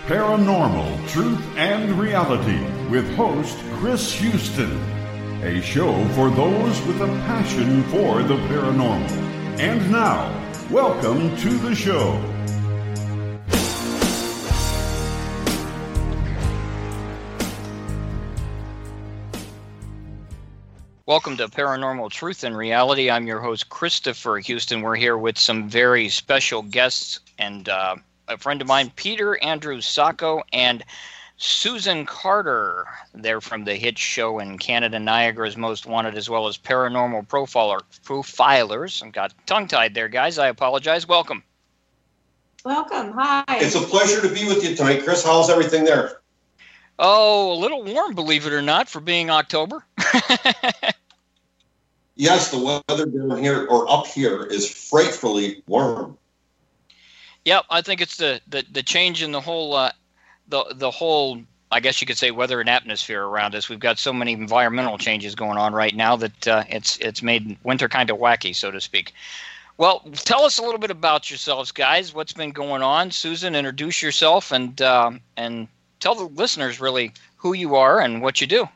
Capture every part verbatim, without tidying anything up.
Paranormal Truth and Reality with host Chris Houston. A show for those with a passion for the paranormal. And now, welcome to the show. Welcome to Paranormal Truth and Reality. I'm your host, Christopher Houston. We're here with some very special guests and uh, a friend of mine, Peter Andrew Sacco, and Susan Carter. They're from the hit show in Canada, Niagara's Most Wanted, as well as Paranormal Profiler, Profilers. I got tongue-tied there, guys. I apologize. Welcome. Welcome. Hi. It's a pleasure to be with you tonight, Chris. How's everything there? Oh, a little warm, believe it or not, for being October. Yes, the weather down here, or up here, is frightfully warm. Yep, I think it's the, the, the change in the whole, uh, the the whole, I guess you could say, weather and atmosphere around us. We've got so many environmental changes going on right now that uh, it's it's made winter kind of wacky, so to speak. Well, tell us a little bit about yourselves, guys. What's been going on? Susan, introduce yourself and uh, and tell the listeners really who you are and what you do.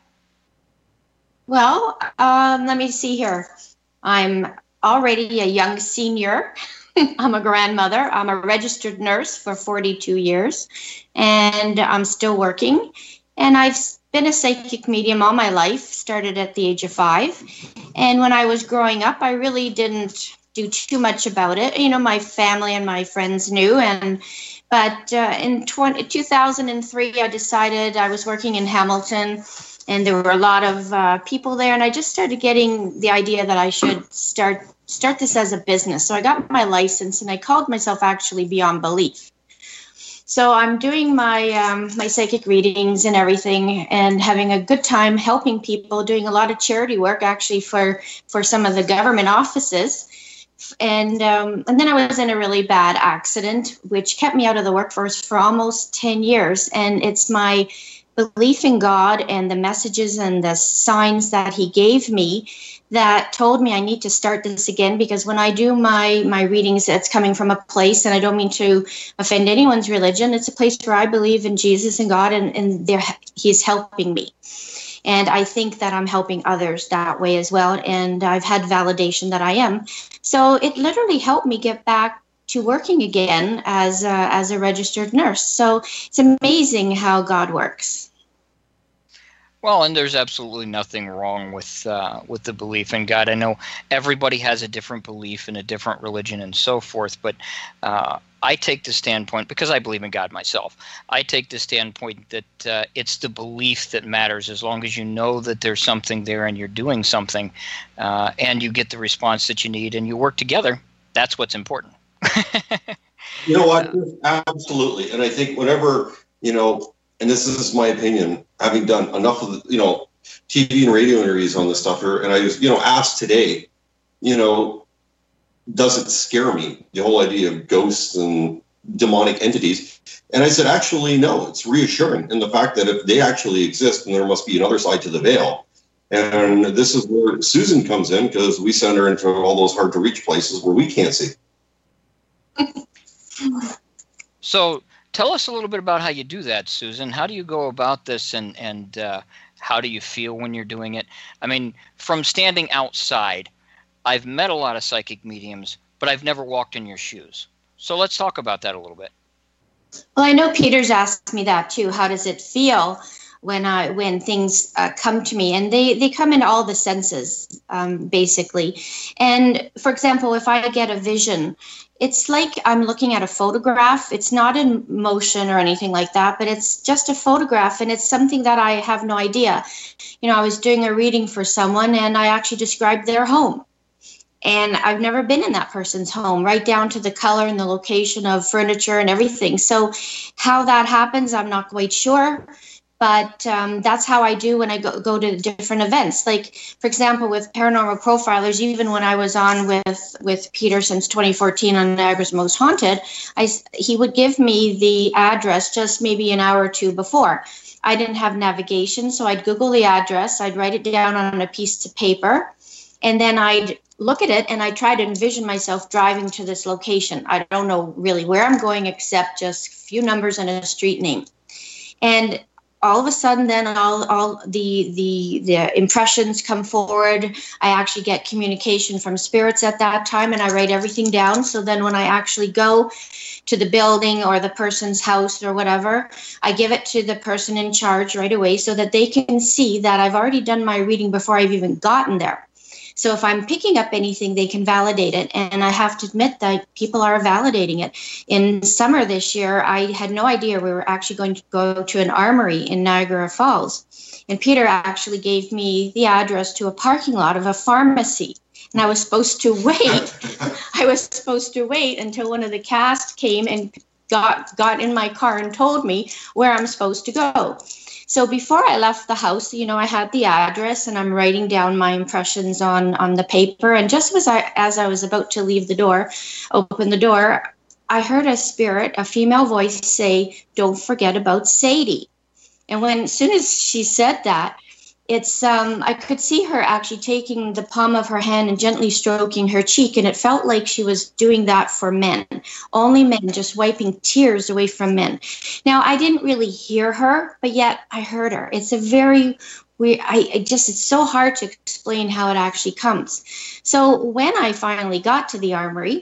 Well, um, let me see here. I'm already a young senior. I'm a grandmother. I'm a registered nurse for forty-two years, and I'm still working. And I've been a psychic medium all my life, started at the age of five. And when I was growing up, I really didn't do too much about it. You know, my family and my friends knew. And But uh, in two thousand three, I decided I was working in Hamilton, and there were a lot of uh, people there. And I just started getting the idea that I should start start this as a business. So I got my license, and I called myself actually Beyond Belief. So I'm doing my um, my psychic readings and everything, and having a good time helping people, doing a lot of charity work actually for, for some of the government offices. And um, and then I was in a really bad accident, which kept me out of the workforce for almost ten years. And it's my belief in God and the messages and the signs that he gave me that told me I need to start this again, because when I do my, my readings, it's coming from a place, and I don't mean to offend anyone's religion. It's a place where I believe in Jesus and God, and, and there, he's helping me. And I think that I'm helping others that way as well. And I've had validation that I am. So it literally helped me get back to working again as a, as a registered nurse. So it's amazing how God works. Well, and there's absolutely nothing wrong with uh, with the belief in God. I know everybody has a different belief in a different religion and so forth, but uh, I take the standpoint, because I believe in God myself, I take the standpoint that uh, it's the belief that matters. As long as you know that there's something there and you're doing something uh, and you get the response that you need and you work together, that's what's important. You know what? Absolutely. And I think whenever, you know, and this is my opinion, having done enough of the, you know, T V and radio interviews on this stuff here, and I was, you know, asked today, you know, does it scare me, the whole idea of ghosts and demonic entities? And I said, actually, no, it's reassuring in the fact that if they actually exist, then there must be another side to the veil. And this is where Susan comes in, because we send her into all those hard to reach places where we can't see. So tell us a little bit about how you do that, Susan. How do you go about this, and, and uh, how do you feel when you're doing it? I mean, from standing outside, I've met a lot of psychic mediums, but I've never walked in your shoes. So let's talk about that a little bit. Well, I know Peter's asked me that too. How does it feel when I when things uh, come to me? And they, they come in all the senses, um, basically. And for example, if I get a vision, it's like I'm looking at a photograph. It's not in motion or anything like that, but it's just a photograph, and it's something that I have no idea. You know, I was doing a reading for someone, and I actually described their home. And I've never been in that person's home, right down to the color and the location of furniture and everything. So how that happens, I'm not quite sure. But um, that's how I do when I go, go to different events. Like, for example, with Paranormal Profilers, even when I was on with, with Peter since twenty fourteen on Niagara's Most Haunted, I, he would give me the address just maybe an hour or two before. I didn't have navigation, so I'd Google the address. I'd write it down on a piece of paper, and then I'd look at it and I try to envision myself driving to this location. I don't know really where I'm going except just a few numbers and a street name. And all of a sudden, then all all the the the impressions come forward. I actually get communication from spirits at that time, and I write everything down. So then, when I actually go to the building or the person's house or whatever, I give it to the person in charge right away, so that they can see that I've already done my reading before I've even gotten there. So if I'm picking up anything, they can validate it. And I have to admit that people are validating it. In summer this year, I had no idea we were actually going to go to an armory in Niagara Falls. And Peter actually gave me the address to a parking lot of a pharmacy. And I was supposed to wait. I was supposed to wait until one of the cast came and got, got in my car and told me where I'm supposed to go. So before I left the house, you know, I had the address and I'm writing down my impressions on, on the paper. And just as I, as I was about to leave the door, open the door, I heard a spirit, a female voice say, "Don't forget about Sadie." And when, as soon as she said that, it's, um, I could see her actually taking the palm of her hand and gently stroking her cheek. And it felt like she was doing that for men, only men, just wiping tears away from men. Now, I didn't really hear her, but yet I heard her. It's a very weird, I, I just, it's so hard to explain how it actually comes. So when I finally got to the armory,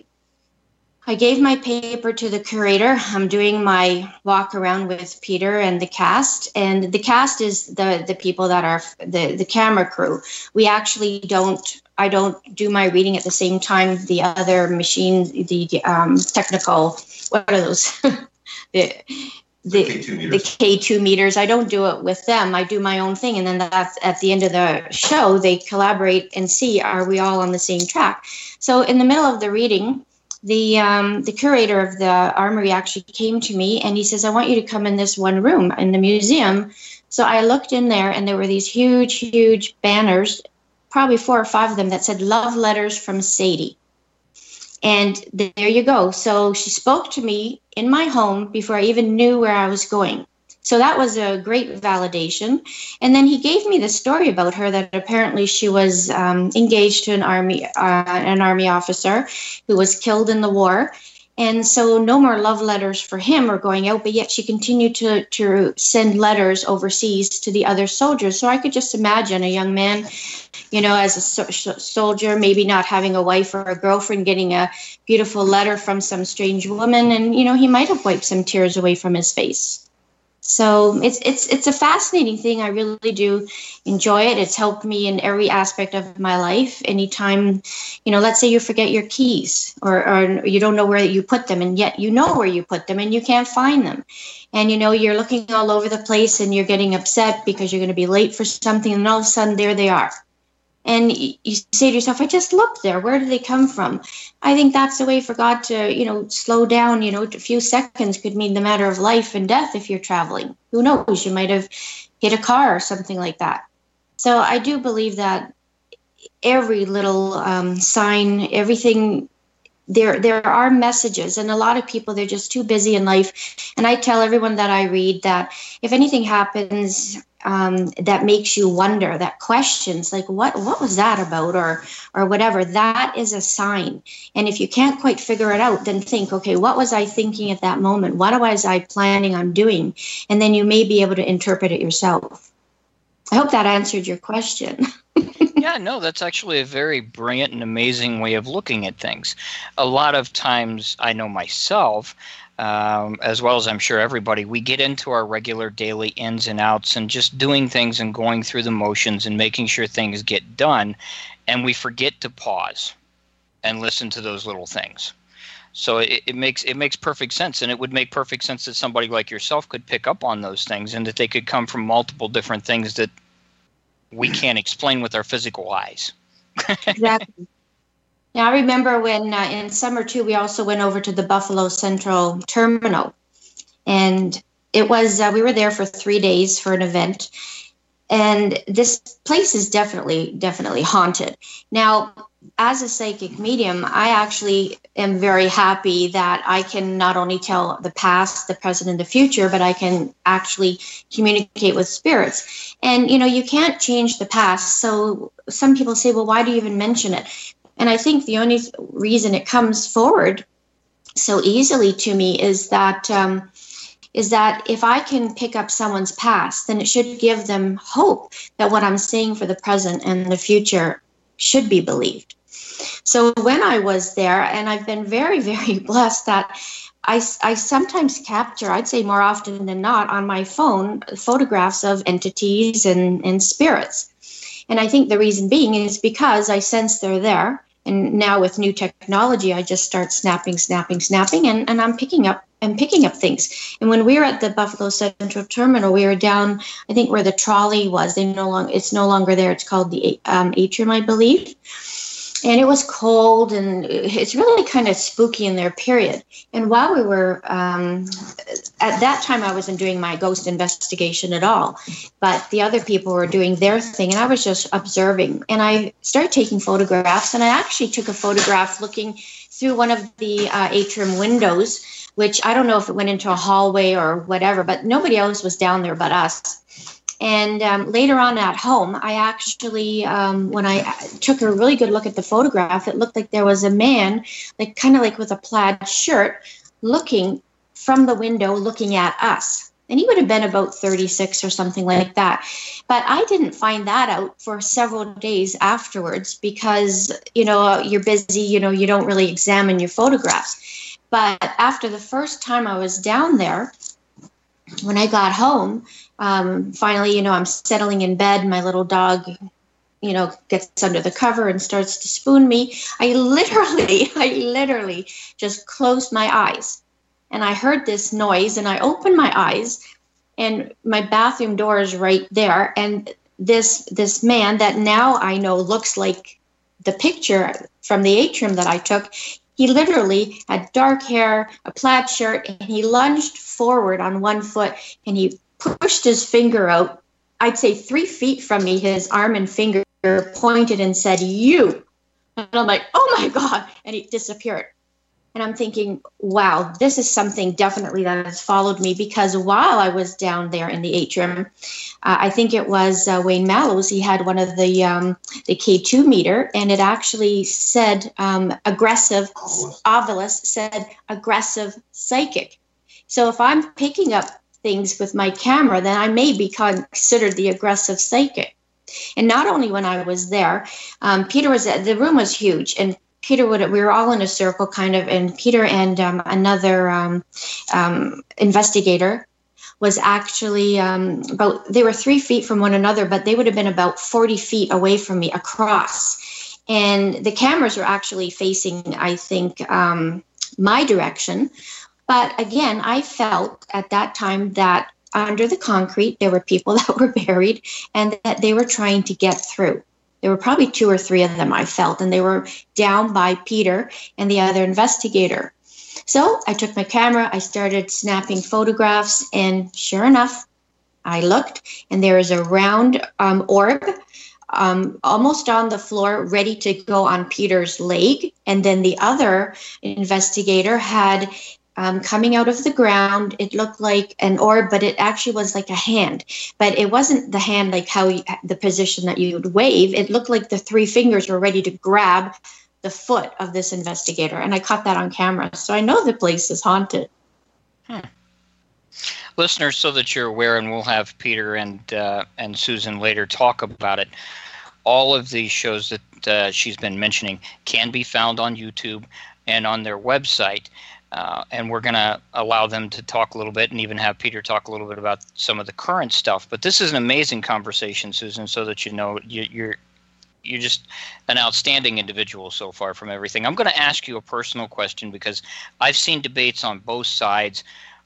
I gave my paper to the curator. I'm doing my walk around with Peter and the cast. And the cast is the, the people that are the, the camera crew. We actually don't, I don't do my reading at the same time the other machine, the um, technical, what are those? the, the, K two meters. the K two meters. I don't do it with them. I do my own thing. And then that's at the end of the show, they collaborate and see, are we all on the same track? So in the middle of the reading, The um, the curator of the armory actually came to me and he says, "I want you to come in this one room in the museum." So I looked in there and there were these huge, huge banners, probably four or five of them, that said "Love Letters from Sadie." And there you go. So she spoke to me in my home before I even knew where I was going. So that was a great validation. And then he gave me the story about her, that apparently she was um, engaged to an army, uh, an army officer who was killed in the war. And so no more love letters for him are going out, but yet she continued to, to send letters overseas to the other soldiers. So I could just imagine a young man, you know, as a so- soldier, maybe not having a wife or a girlfriend, getting a beautiful letter from some strange woman. And, you know, he might have wiped some tears away from his face. So it's it's it's a fascinating thing. I really do enjoy it. It's helped me in every aspect of my life. Anytime, you know, let's say you forget your keys or, or you don't know where you put them, and yet you know where you put them and you can't find them. And, you know, you're looking all over the place and you're getting upset because you're going to be late for something, and all of a sudden there they are. And you say to yourself, I just looked there. Where did they come from? I think that's the way for God to, you know, slow down. You know, a few seconds could mean the matter of life and death if you're traveling. Who knows? You might have hit a car or something like that. So I do believe that every little um, sign, everything, there there are messages. And a lot of people, they're just too busy in life. And I tell everyone that I read that if anything happens Um, that makes you wonder, that questions like, what what was that about, or or whatever, that is a sign. And if you can't quite figure it out, then think, okay, what was I thinking at that moment? What was I planning on doing? And then you may be able to interpret it yourself. I hope that answered your question. Yeah, no, that's actually a very brilliant and amazing way of looking at things. A lot of times, I know myself, Um, as well as I'm sure everybody, we get into our regular daily ins and outs and just doing things and going through the motions and making sure things get done, and we forget to pause and listen to those little things. So it, it makes it makes perfect sense, and it would make perfect sense that somebody like yourself could pick up on those things, and that they could come from multiple different things that we can't explain with our physical eyes. Exactly. Now, I remember when uh, in summer, too, we also went over to the Buffalo Central Terminal. And it was, uh, we were there for three days for an event. And this place is definitely, definitely haunted. Now, as a psychic medium, I actually am very happy that I can not only tell the past, the present, and the future, but I can actually communicate with spirits. And, you know, you can't change the past. So some people say, well, why do you even mention it? And I think the only reason it comes forward so easily to me is that um, is that if I can pick up someone's past, then it should give them hope that what I'm saying for the present and the future should be believed. So when I was there, and I've been very, very blessed that I, I sometimes capture, I'd say more often than not, on my phone, photographs of entities and, and spirits. And I think the reason being is because I sense they're there. And now with new technology, I just start snapping, snapping, snapping, and, and I'm picking up and picking up things. And when we were at the Buffalo Central Terminal, we were down, I think, where the trolley was. They no longer, it's no longer there. It's called the um, atrium, I believe. And it was cold, and it's really kind of spooky in there, period. And while we were, um, at that time, I wasn't doing my ghost investigation at all, but the other people were doing their thing, and I was just observing. And I started taking photographs, and I actually took a photograph looking through one of the uh, atrium windows, which I don't know if it went into a hallway or whatever, but nobody else was down there but us. And um, later on at home, I actually, um, when I took a really good look at the photograph, it looked like there was a man, like kind of like with a plaid shirt, looking from the window, looking at us. And he would have been about thirty-six or something like that. But I didn't find that out for several days afterwards because, you know, you're busy, you know, you don't really examine your photographs. But after the first time I was down there, when I got home, um, finally, you know, I'm settling in bed. My little dog, you know, gets under the cover and starts to spoon me. I literally, I literally just closed my eyes. And I heard this noise, and I opened my eyes, and my bathroom door is right there. And this this man that now I know looks like the picture from the atrium that I took, he literally had dark hair, a plaid shirt, and he lunged forward on one foot, and he pushed his finger out, I'd say three feet from me, his arm and finger pointed and said, "You." And I'm like, oh my God. And he disappeared. And I'm thinking, wow, this is something definitely that has followed me, because while I was down there in the atrium, uh, I think it was uh, Wayne Mallows, he had one of the um, the K two meter, and it actually said um, aggressive, Ovilus said aggressive psychic. So if I'm picking up things with my camera, then I may be considered the aggressive psychic. And not only when I was there, um, Peter was, the room was huge, and Peter would, we were all in a circle kind of, and Peter and um, another um, um, investigator was actually um, about, they were three feet from one another, but they would have been about forty feet away from me across. And the cameras were actually facing, I think, um, my direction. But again, I felt at that time that under the concrete, there were people that were buried and that they were trying to get through. There were probably two or three of them, I felt, and they were down by Peter and the other investigator. So I took my camera, I started snapping photographs, and sure enough, I looked, and there was a round um, orb um, almost on the floor, ready to go on Peter's leg. And then the other investigator had Um, coming out of the ground, it looked like an orb, but it actually was like a hand. But it wasn't the hand like how you, the position that you would wave. It looked like the three fingers were ready to grab the foot of this investigator. And I caught that on camera. So I know the place is haunted. Hmm. Listeners, so that you're aware, and we'll have Peter and uh, and Susan later talk about it, all of these shows that uh, she's been mentioning can be found on YouTube and on their website. Uh, and we're going to allow them to talk a little bit, and even have Peter talk a little bit about some of the current stuff. But this is an amazing conversation, Susan, so that you know you, you're you're just an outstanding individual so far from everything. I'm going to ask you a personal question, because I've seen debates on both sides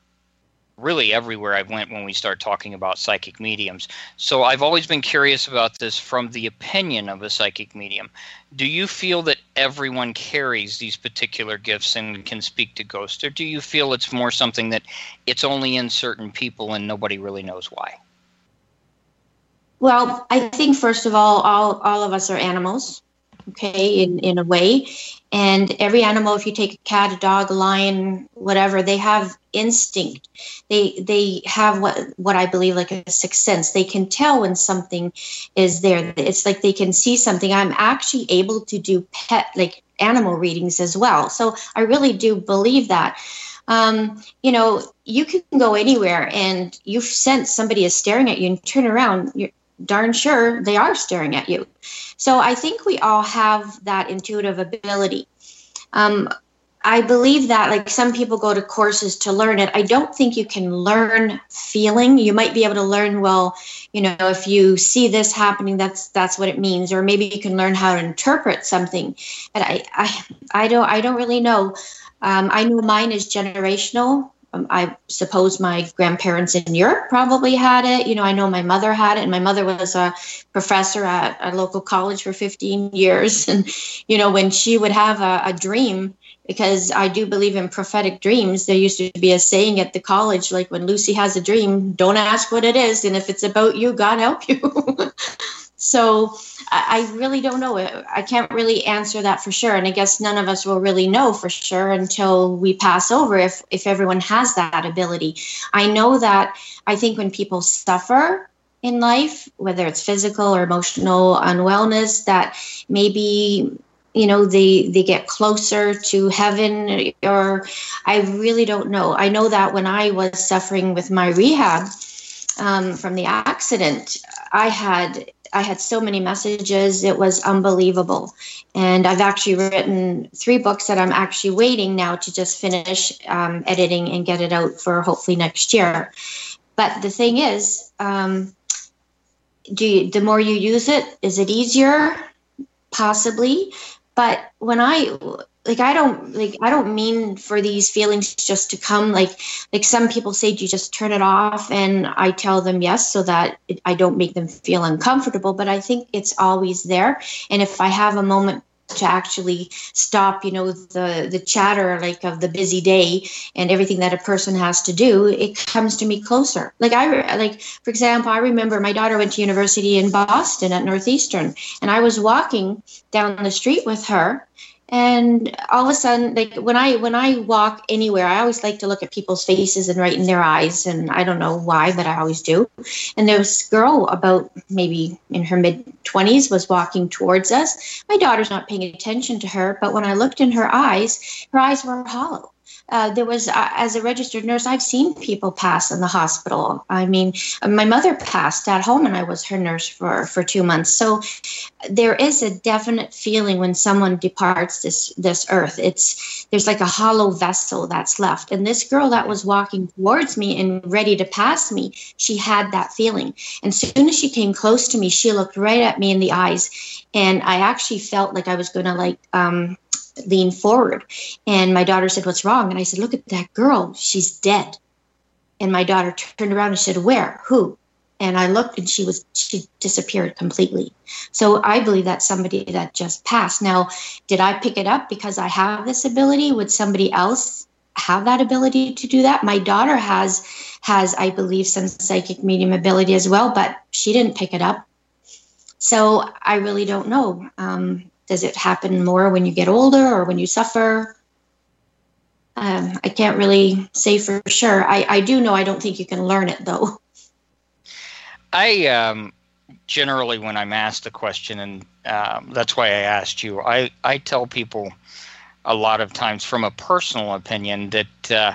really everywhere I went when we start talking about psychic mediums. So I've always been curious about this from the opinion of a psychic medium. Do you feel that everyone carries these particular gifts and can speak to ghosts, or do you feel it's more something that it's only in certain people and nobody really knows why? Well, I think, first of all, all, all of us are animals, okay, in, in a way. And every animal, if you take a cat, a dog, a lion, whatever, they have instinct. They they have what what I believe like a sixth sense. They can tell when something is there. It's like they can see something. I'm actually able to do pet like animal readings as well. So I really do believe that. Um, you know, you can go anywhere and you sense somebody is staring at you and turn around. You're darn sure they are staring at you. So I think we all have that intuitive ability. Um, I believe that like some people go to courses to learn it. I don't think you can learn feeling. You might be able to learn, well, you know, if you see this happening, that's that's what it means. Or maybe you can learn how to interpret something. But I I, I don't I don't really know. Um, I know mine is generational. Um, I suppose my grandparents in Europe probably had it. You know, I know my mother had it, and my mother was a professor at a local college for fifteen years. And, you know, when she would have a, a dream, because I do believe in prophetic dreams, there used to be a saying at the college, like when Lucy has a dream, don't ask what it is. And if it's about you, God help you. So I really don't know. I can't really answer that for sure. And I guess none of us will really know for sure until we pass over if, if everyone has that ability. I know that I think when people suffer in life, whether it's physical or emotional unwellness, that maybe, you know, they, they get closer to heaven, or I really don't know. I know that when I was suffering with my rehab um, from the accident, I had I had so many messages. It was unbelievable. And I've actually written three books that I'm actually waiting now to just finish um, editing and get it out for hopefully next year. But the thing is, um, do you, the more you use it, is it easier? Possibly. But when I, like, I don't, like, I don't mean for these feelings just to come, like, like some people say, do you just turn it off? And I tell them yes, so that it, I don't make them feel uncomfortable. But I think it's always there. And if I have a moment to actually stop, you know, the, the chatter, like, of the busy day and everything that a person has to do, it comes to me closer. Like, I, like, for example, I remember my daughter went to university in Boston at Northeastern, and I was walking down the street with her. And all of a sudden, like when I when I walk anywhere, I always like to look at people's faces and right in their eyes. And I don't know why, but I always do. And there was this girl about maybe in her mid twenties was walking towards us. My daughter's not paying attention to her, but when I looked in her eyes, her eyes were hollow. Uh, there was, uh, as a registered nurse, I've seen people pass in the hospital. I mean, my mother passed at home, and I was her nurse for, for two months. So there is a definite feeling when someone departs this this earth. It's there's like a hollow vessel that's left. And this girl that was walking towards me and ready to pass me, she had that feeling. And as soon as she came close to me, she looked right at me in the eyes, and I actually felt like I was going to like. Um, lean forward. And my daughter said, "What's wrong?" And I said, "Look at that girl. She's dead." And my daughter turned around and said, "Where? Who?" And I looked, and she was she disappeared completely. So I believe that's somebody that just passed. Now, did I pick it up because I have this ability? Would somebody else have that ability to do that? My daughter has, has I believe, some psychic medium ability as well, but she didn't pick it up. So I really don't know. Um, Does it happen more when you get older or when you suffer? Um, I can't really say for sure. I, I do know I don't think you can learn it, though. I um, generally, when I'm asked the question, and um, that's why I asked you, I, I tell people a lot of times from a personal opinion that uh,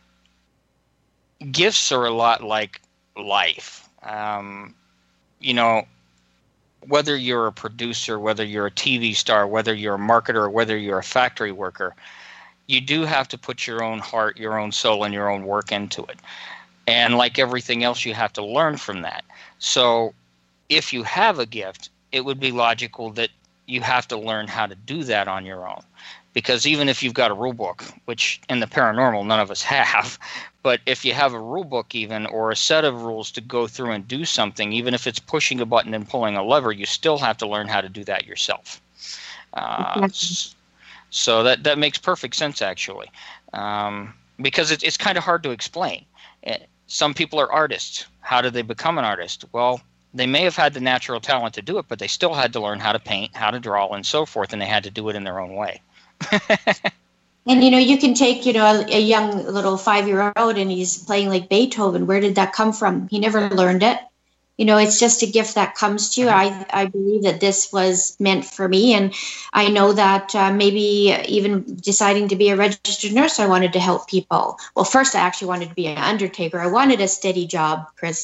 gifts are a lot like life. Um, you know, whether you're a producer, whether you're a T V star, whether you're a marketer, whether you're a factory worker, you do have to put your own heart, your own soul, and your own work into it. And like everything else, you have to learn from that. So if you have a gift, it would be logical that you have to learn how to do that on your own. Because even if you've got a rule book, which in the paranormal none of us have, but if you have a rule book even, or a set of rules to go through and do something, even if it's pushing a button and pulling a lever, you still have to learn how to do that yourself. Uh, so that, that makes perfect sense, actually, um, because it, it's kind of hard to explain. Some people are artists. How did they become an artist? Well, they may have had the natural talent to do it, but they still had to learn how to paint, how to draw, and so forth, and they had to do it in their own way. And, you know, you can take, you know, a, a young little five-year-old and he's playing like Beethoven. Where did that come from? He never learned it. You know, it's just a gift that comes to you. I, I believe that this was meant for me. And I know that uh, maybe even deciding to be a registered nurse, I wanted to help people. Well, first, I actually wanted to be an undertaker. I wanted a steady job, Chris.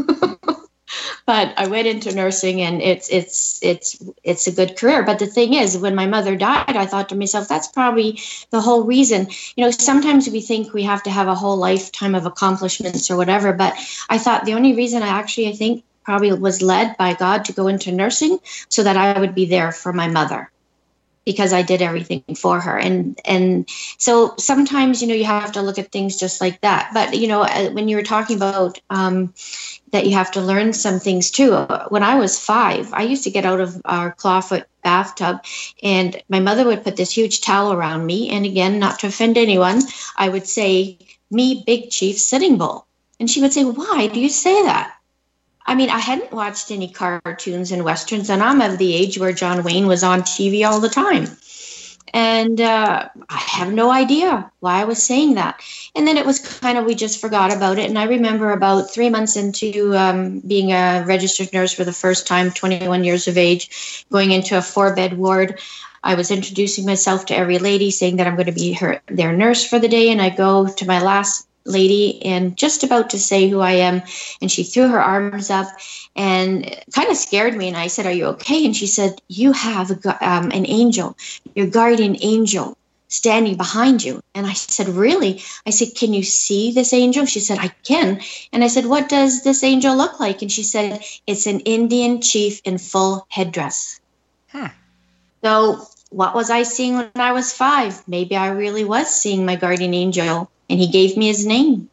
But I went into nursing, and it's it's it's it's a good career. But the thing is, when my mother died, I thought to myself, that's probably the whole reason. You know, sometimes we think we have to have a whole lifetime of accomplishments or whatever. But I thought the only reason I actually, I think, probably was led by God to go into nursing so that I would be there for my mother, because I did everything for her. And and so sometimes, you know, you have to look at things just like that. But, you know, when you were talking about um, that you have to learn some things too. When I was five, I used to get out of our clawfoot bathtub and my mother would put this huge towel around me. And again, not to offend anyone, I would say, "Me, Big Chief Sitting Bull." And she would say, "Why do you say that?" I mean, I hadn't watched any cartoons and Westerns, and I'm of the age where John Wayne was on T V all the time. And uh, I have no idea why I was saying that. And then it was kind of, we just forgot about it. And I remember about three months into um, being a registered nurse for the first time, twenty-one years of age, going into a four-bed ward, I was introducing myself to every lady, saying that I'm going to be her their nurse for the day. And I go to my last lady and just about to say who I am, and she threw her arms up and kind of scared me. And I said, "Are you okay?" And she said, "You have a, um, an angel, your guardian angel, standing behind you." And I said, "Really?" I said, "Can you see this angel?" She said, "I can." And I said, "What does this angel look like?" And she said, "It's an Indian chief in full headdress." Huh. So what was I seeing when I was five? Maybe I really was seeing my guardian angel, and he gave me his name.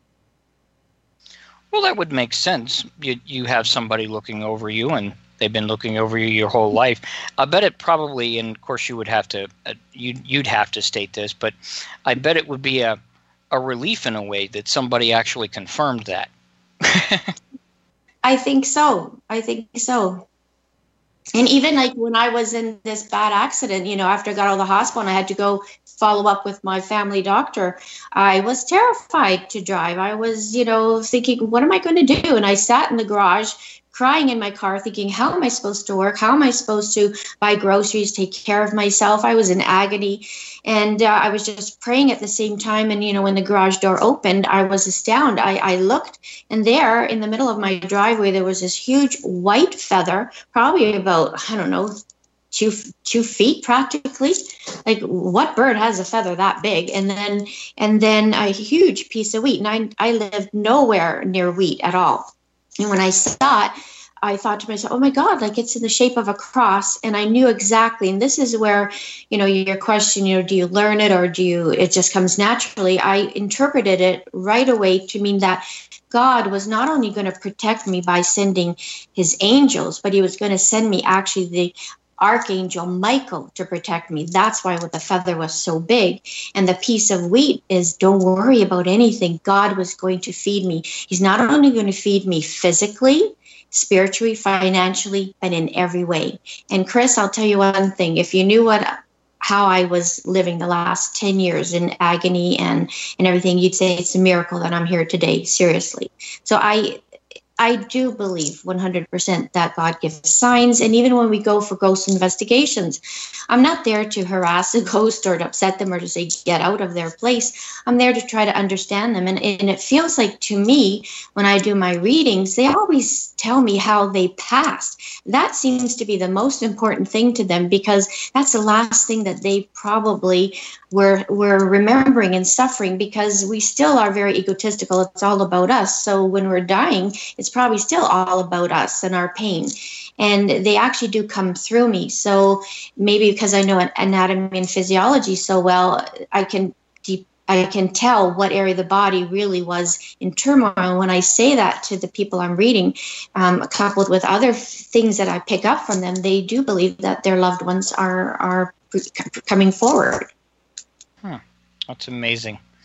Well, that would make sense. You you have somebody looking over you, and they've been looking over you your whole life. I bet it probably, and of course you would have to, uh, you'd, you'd have to state this, but I bet it would be a, a relief in a way that somebody actually confirmed that. I think so. I think so. And even like when I was in this bad accident, you know, after I got out of the hospital and I had to go follow up with my family doctor, I was terrified to drive. I was, you know, thinking, what am I going to do? And I sat in the garage crying in my car thinking, how am I supposed to work? How am I supposed to buy groceries, take care of myself? I was in agony. And uh, I was just praying at the same time. And, you know, when the garage door opened, I was astounded. I, I looked, and there in the middle of my driveway, there was this huge white feather, probably about, I don't know, two two feet practically. Like, what bird has a feather that big? And then and then a huge piece of wheat. And I, I lived nowhere near wheat at all. And when I saw it, I thought to myself, oh my God, like it's in the shape of a cross. And I knew exactly. And this is where, you know, your question, you know, do you learn it or do you, it just comes naturally? I interpreted it right away to mean that God was not only going to protect me by sending his angels, but he was going to send me actually the Archangel Michael to protect me. That's why the feather was so big. And the piece of wheat is, don't worry about anything. God was going to feed me. He's not only going to feed me physically, spiritually, financially, but in every way. And Chris, I'll tell you one thing. If you knew what how I was living the last ten years in agony and, and everything, you'd say it's a miracle that I'm here today, seriously. So I I do believe one hundred percent that God gives signs. And even when we go for ghost investigations, I'm not there to harass a ghost or to upset them or to say, get out of their place. I'm there to try to understand them. And, and it feels like to me, when I do my readings, they always tell me how they passed. That seems to be the most important thing to them, because that's the last thing that they probably were, were remembering and suffering, because we still are very egotistical. It's all about us. So when we're dying, it's probably still all about us and our pain. And they actually do come through me. So maybe because I know anatomy and physiology so well, I can deep, I can tell what area of the body really was in turmoil. When I say that to the people I'm reading, um, coupled with other things that I pick up from them, they do believe that their loved ones are are coming forward. Huh. That's amazing.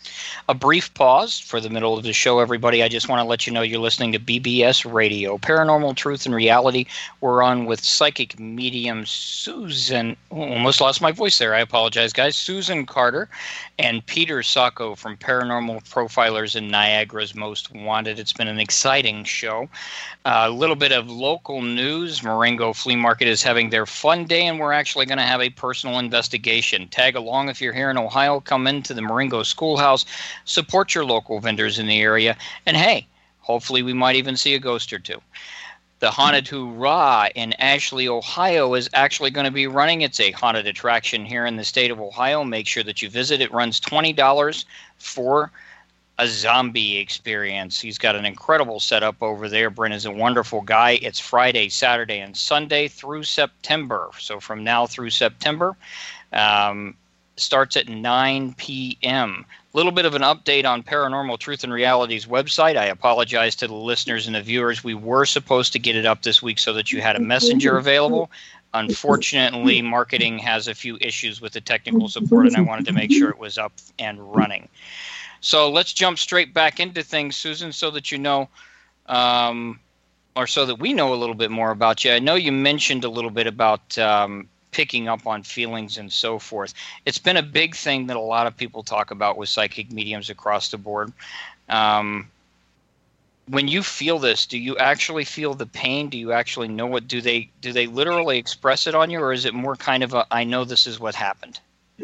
A brief pause for the middle of the show, everybody. I just want to let you know you're listening to B B S Radio, Paranormal Truth and Reality. We're on with psychic medium Susan. Oh, almost lost my voice there. I apologize, guys. Susan Carter and Peter Sacco from Paranormal Profilers and Niagara's Most Wanted. It's been an exciting show. Uh, a little bit of local news. Marengo Flea Market is having their fun day, and we're actually going to have a personal investigation. Tag along if you're here in Ohio. Come into the Marengo Schoolhouse. Support your local vendors in the area. And hey, hopefully we might even see a ghost or two. The Haunted Hoorah in Ashley, Ohio is actually going to be running. It's a haunted attraction here in the state of Ohio. Make sure that you visit. It runs twenty dollars for a zombie experience. He's got an incredible setup over there. Brent is a wonderful guy. It's Friday, Saturday, and Sunday through September. So from now through September, um, starts at nine p.m. A little bit of an update on Paranormal Truth and Reality's website. I apologize to the listeners and the viewers. We were supposed to get it up this week so that you had a messenger available. Unfortunately, marketing has a few issues with the technical support, and I wanted to make sure it was up and running. So let's jump straight back into things, Susan, so that you know, um, or so that we know a little bit more about you. I know you mentioned a little bit about um, picking up on feelings and so forth. It's been a big thing that a lot of people talk about with psychic mediums across the board. Um, when you feel this, do you actually feel the pain? Do you actually know what, do they, do they literally express it on you, or is it more kind of a, I know this is what happened?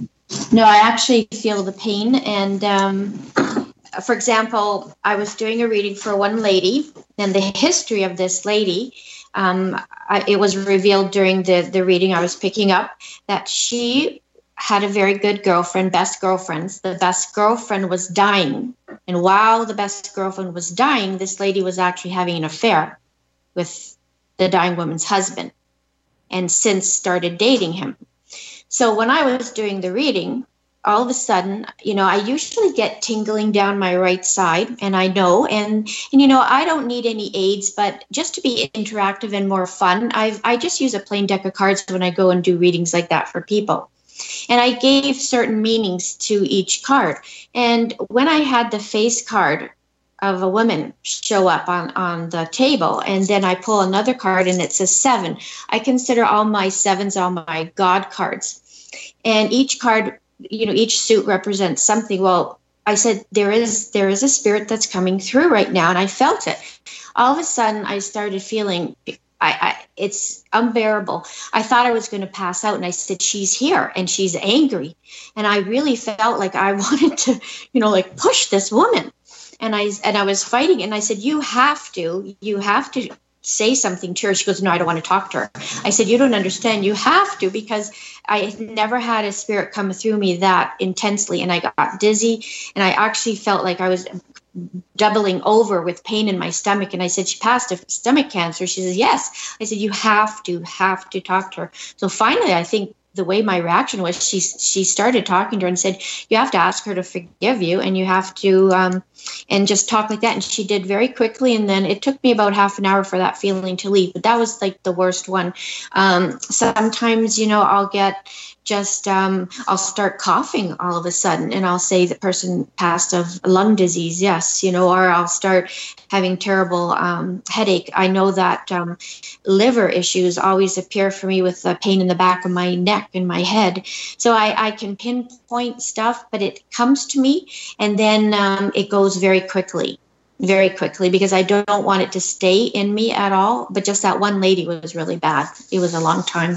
No, I actually feel the pain. And um, for example, I was doing a reading for one lady, and the history of this lady, Um, I, it was revealed during the, the reading I was picking up that she had a very good girlfriend, best girlfriends. The best girlfriend was dying. And while the best girlfriend was dying, this lady was actually having an affair with the dying woman's husband, and since started dating him. So when I was doing the reading, all of a sudden, you know, I usually get tingling down my right side, and I know, and, and you know, I don't need any aids, but just to be interactive and more fun, I I just use a plain deck of cards when I go and do readings like that for people. And I gave certain meanings to each card. And when I had the face card of a woman show up on, on the table, and then I pull another card and it says seven, I consider all my sevens all my God cards. And each card, you know, each suit represents something. Well, I said, there is there is a spirit that's coming through right now, and I felt it. All of a sudden, I started feeling, I, I it's unbearable. I thought I was going to pass out, and I said, she's here, and she's angry. And I really felt like I wanted to, you know, like push this woman. And I and I was fighting, and I said, you have to, you have to say something to her. She goes, no, I don't want to talk to her. I said, you don't understand. You have to, because I never had a spirit come through me that intensely, and I got dizzy, and I actually felt like I was doubling over with pain in my stomach. And I said, she passed a stomach cancer. She says, yes. I said, you have to, have to talk to her. So finally, I think the way my reaction was, she she started talking to her and said, you have to ask her to forgive you, and you have to, um, and just talk like that. And she did very quickly. And then it took me about half an hour for that feeling to leave. But that was like the worst one. Um, sometimes, you know, I'll get just, um, I'll start coughing all of a sudden, and I'll say the person passed of lung disease, yes, you know, or I'll start having terrible um, headache. I know that um, liver issues always appear for me with a pain in the back of my neck and my head. So I, I can pinpoint stuff, but it comes to me, and then um, it goes very quickly, very quickly, because I don't want it to stay in me at all. But just that one lady was really bad. It was a long time.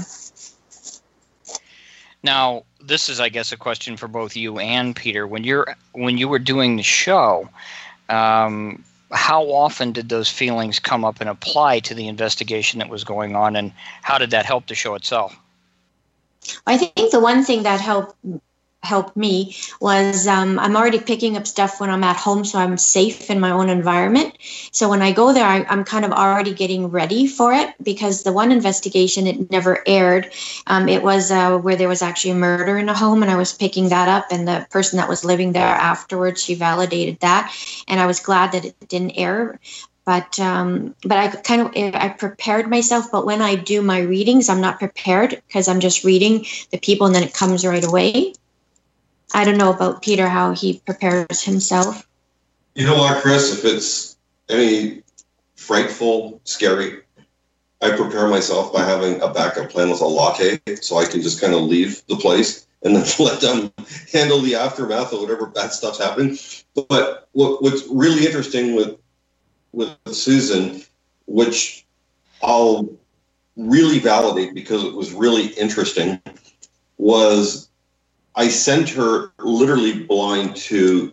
Now, this is, I guess, a question for both you and Peter. When you're when you were doing the show, um, how often did those feelings come up and apply to the investigation that was going on, and how did that help the show itself? I think the one thing that helped helped me was um, I'm already picking up stuff when I'm at home, so I'm safe in my own environment. So when I go there, I, I'm kind of already getting ready for it, because the one investigation, it never aired. Um, it was uh, where there was actually a murder in a home, and I was picking that up, and the person that was living there afterwards, she validated that, and I was glad that it didn't air. But um, but I kind of I prepared myself. But when I do my readings, I'm not prepared, because I'm just reading the people, and then it comes right away. I don't know about Peter, how he prepares himself. You know what, Chris? If it's any frightful, scary, I prepare myself by having a backup plan with a latte, so I can just kind of leave the place and then let them handle the aftermath of whatever bad stuff's happening. But what, what's really interesting with with Susan, which I'll really validate because it was really interesting, was I sent her literally blind to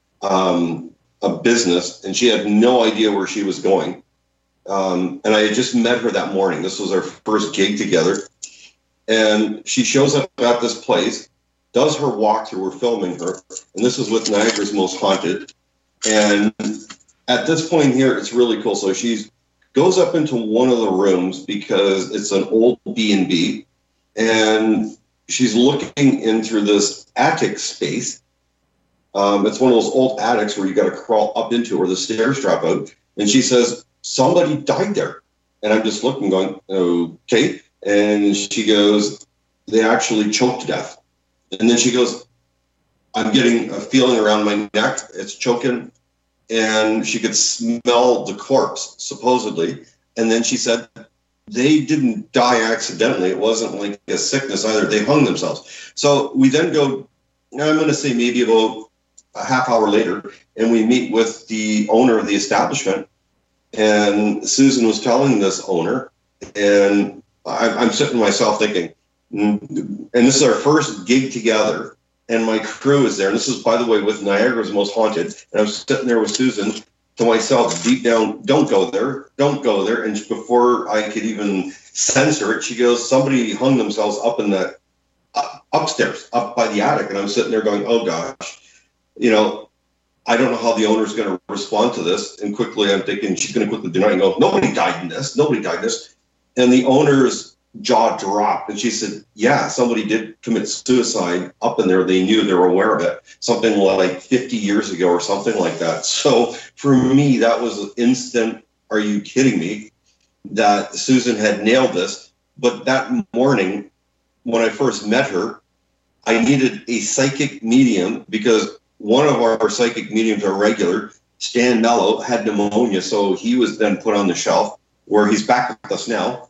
um, a business, and she had no idea where she was going. Um, and I had just met her that morning. This was our first gig together. And she shows up at this place, does her walkthrough, we're filming her, and this is with Niagara's Most Haunted. And at this point here, it's really cool. So she goes up into one of the rooms because it's an old B and B, and she's looking in through this attic space. Um, it's one of those old attics where you got to crawl up into, or the stairs drop out. And she says, somebody died there. And I'm just looking, going, okay. And she goes, they actually choked to death. And then she goes, I'm getting a feeling around my neck. It's choking. And she could smell the corpse, supposedly. And then she said, they didn't die accidentally. It wasn't like a sickness either. They hung themselves. So we then go, I'm going to say maybe about a half hour later, and we meet with the owner of the establishment. And Susan was telling this owner, and I'm sitting myself thinking, and this is our first gig together, and my crew is there. And this is, by the way, with Niagara's Most Haunted. And I was sitting there with Susan to myself, deep down, don't go there, don't go there. And before I could even censor it, she goes, somebody hung themselves up in the uh, upstairs, up by the attic. And I'm sitting there going, oh gosh, you know, I don't know how the owner's going to respond to this. And quickly I'm thinking she's going to quickly deny and go, nobody died in this, nobody died in this. And the owner's jaw dropped, and she said, yeah, somebody did commit suicide up in there. They knew, they were aware of it, something like fifty years ago or something like that. So for me, that was an instant, are you kidding me, that Susan had nailed this. But that morning, when I first met her, I needed a psychic medium because one of our psychic mediums, our regular, Stan Mello, had pneumonia, so he was then put on the shelf, where he's back with us now.